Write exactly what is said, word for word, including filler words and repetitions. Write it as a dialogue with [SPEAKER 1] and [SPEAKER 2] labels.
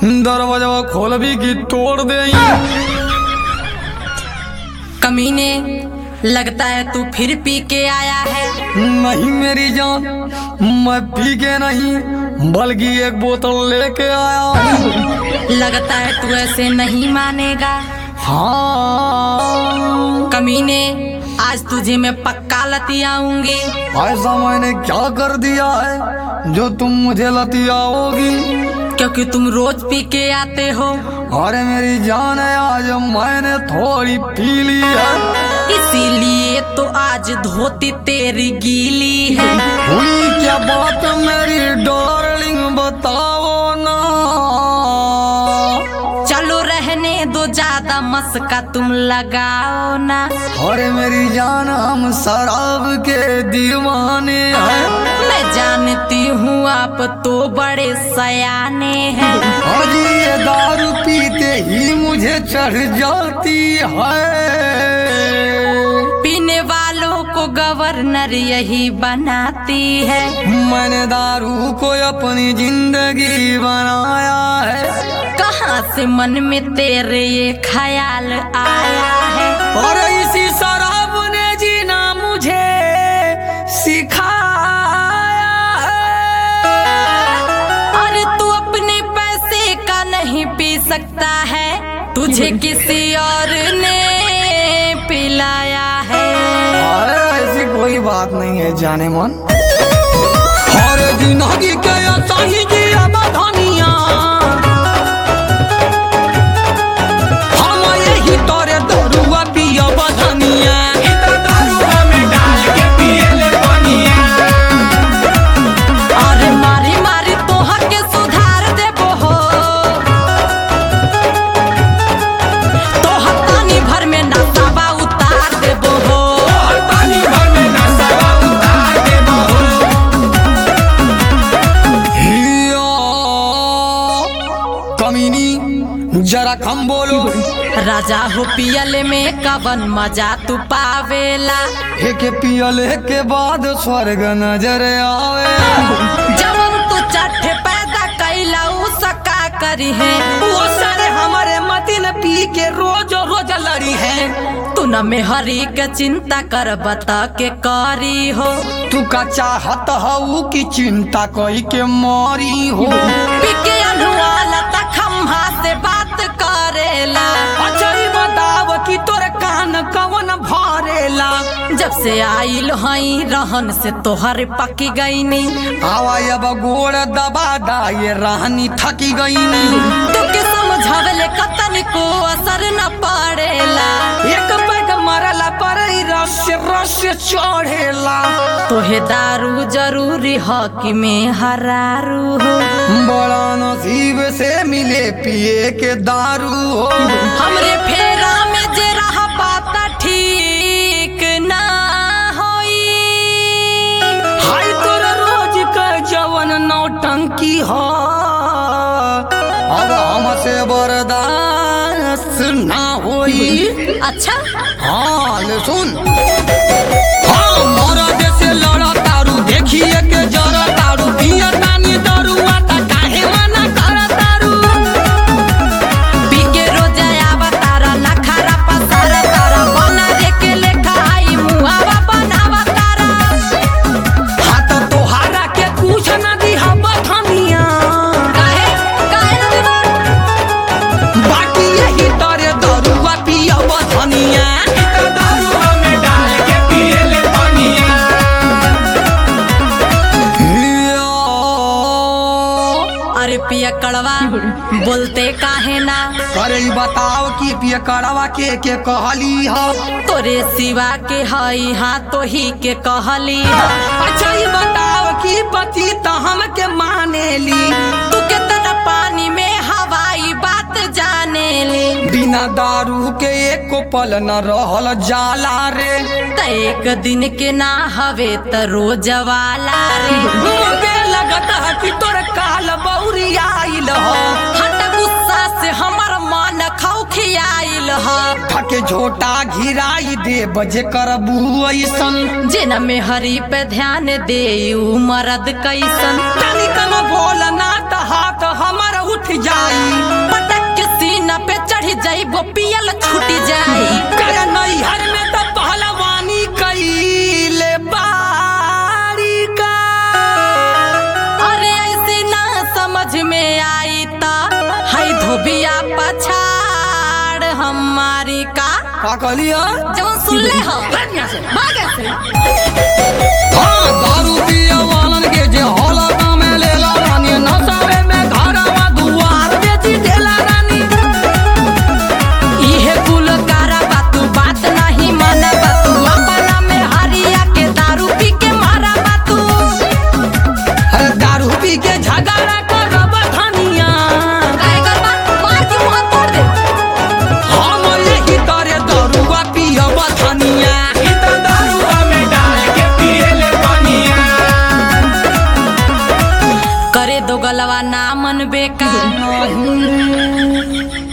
[SPEAKER 1] दरवाजा खोल भी की तोड़ दे।
[SPEAKER 2] कमीने, लगता है तू फिर पी के आया है।
[SPEAKER 1] नहीं मेरी जान, मैं पी के नहीं बल्कि एक बोतल लेके आया हूँ।
[SPEAKER 2] लगता है तू ऐसे नहीं मानेगा।
[SPEAKER 1] हाँ
[SPEAKER 2] कमीने, आज तुझे मैं पक्का लतियाऊंगी।
[SPEAKER 1] ऐसा मैंने क्या कर दिया है जो तुम मुझे लतियाओगी?
[SPEAKER 2] क्योंकि तुम रोज पी के आते हो।
[SPEAKER 1] अरे मेरी जान है, आज मैंने थोड़ी पी ली है,
[SPEAKER 2] इसीलिए तो आज धोती तेरी गीली है।
[SPEAKER 1] हुई क्या बात मेरी डार्लिंग, बताओ ना।
[SPEAKER 2] चलो रहने दो, ज्यादा मस्का तुम लगाओ ना।
[SPEAKER 1] अरे मेरी जान, हम शराब के दीवाने हैं।
[SPEAKER 2] मैं जानती हूँ आप तो बड़े सयाने हैं।
[SPEAKER 1] आज ये दारू पीते ही मुझे चढ़ जाती है।
[SPEAKER 2] पीने वालों को गवर्नर यही बनाती है।
[SPEAKER 1] मैंने दारू को अपनी जिंदगी बनाया है।
[SPEAKER 2] कहाँ से मन में तेरे ये ख्याल आया है?
[SPEAKER 1] और इसी शराब ने जीना मुझे सिखाया है।
[SPEAKER 2] अरे तू अपने पैसे का नहीं पी सकता है, तुझे किसी और ने पिलाया है।
[SPEAKER 1] अरे ऐसी कोई बात नहीं है जाने मन। हर जिंदगी के सही जिया बधानिया, हम यही तोरे दरुआ पिया बधानिया।
[SPEAKER 2] अरे मारी मारी तोहा के सुधार देबो हो, तोहा पानी भर में नसाबा उतार देबो हो।
[SPEAKER 1] कमीनी जरा कम बोलो।
[SPEAKER 2] राजा हो पियले में कवन मजा तू पावेला।
[SPEAKER 1] एक पियले के बाद स्वर्ग नजर आवे।
[SPEAKER 2] जवन तू चट्टे पैदा कैला उ सका करी है।
[SPEAKER 1] वो सारे हमारे मतिन पी के रोज रोज लड़ी है।
[SPEAKER 2] तू न में हरी के चिंता कर बता के करी हो।
[SPEAKER 1] तू का चाहत हऊ की चिंता कोई के मारी हो।
[SPEAKER 2] पिके अनुवाला तक खम्हा से बात करेला।
[SPEAKER 1] अच्छा ही बताव कि तोर कान कवन भरेला।
[SPEAKER 2] जब से आइल हई रहन से तोहर पकी गईनी।
[SPEAKER 1] आवा अब गोड़ दबा दा, ये रहनी थकी गईनी।
[SPEAKER 2] तू के समझावेले कतन को असर न पड़ेला।
[SPEAKER 1] एक पैग मरला पर रस रस चढ़ेला।
[SPEAKER 2] तोहे दारू जरूरी हो कि में हरारू हो।
[SPEAKER 1] बड़ा नसीब से मिले पिए के दारू हो।
[SPEAKER 2] हमरे फेरा में जे रहा बात ठीक ना होई।
[SPEAKER 1] हाय तोर रोज का जवन नौटंकी हो, अब हमसे बर्दाश्त ना होई।
[SPEAKER 2] अच्छा
[SPEAKER 1] हाँ ले सुन, हाँ मोरा जैसे लड़ा तारू, देखिए के जरा तारू। पिया नानी दारू आता काहे मना करा तारू।
[SPEAKER 2] पी के रोजा आवा तारा, नखरा पसारा तारा। बना रे के लेखा आई मुहावा बनावा तारा।
[SPEAKER 1] हाथ तोहारा के कुछ न दिहा बथनिया।
[SPEAKER 2] काहे काहे न देबो?
[SPEAKER 1] बाकी यही तारे दारुआ पिया बथनिया।
[SPEAKER 2] अरे पिया कड़वा बोलते काहे ना?
[SPEAKER 1] अरे ई बताओ कि पिया कड़वा के के कहली हो।
[SPEAKER 2] तोरे सिवा के हई हाँ तो ही के कहली हा।
[SPEAKER 1] अच्छा ये बताओ कि पति तो हमके मानेली।
[SPEAKER 2] तू के तना पानी में हवाई बात जाने ले।
[SPEAKER 1] बिना दारू के एक पल न रहल जाला रे।
[SPEAKER 2] त एक दिन के ना हवे त रोज वाला रे।
[SPEAKER 1] मुझे लगता है कि तोर काल बौरी आइल हो।
[SPEAKER 2] हट गुस्सा से हमर मन खौखियाइल ह।
[SPEAKER 1] ठके झोटा घिराई दे बजे करबू ऐसन।
[SPEAKER 2] जेना में हरी पे ध्यान दे उ मरद कैसन।
[SPEAKER 1] तनिक न बोलना त हाथ हमर उठ जाई।
[SPEAKER 2] तो पियल छूट जाई।
[SPEAKER 1] तेरे नैहर में तो पहलवानी कईले बारी का।
[SPEAKER 2] अरे ऐसे ना समझ में आई ता है धोबिया पछाड़ हमारी का।
[SPEAKER 1] का कहलिया
[SPEAKER 2] जब सुन ले हो भाग ऐसे।
[SPEAKER 1] हाँ दारू पिया वालन के जे होला में लेला रानी नसावे में घरवा दुआर बेची देला रानी।
[SPEAKER 2] इहे कुल कारा बातू बात नहीं माना बातू अपना में हरिया के दारू पी के मारा बातू।
[SPEAKER 1] अरे दारू पी के झगड़ा करब धनिया।
[SPEAKER 2] काय करबा मार के मुंह तोड़ दे।
[SPEAKER 1] हम यही तारे दारूआ पियब धनिया।
[SPEAKER 3] ई त दारूआ में डाल के पिएले पानिया।
[SPEAKER 2] करे दो गलवा ना मन बेकार।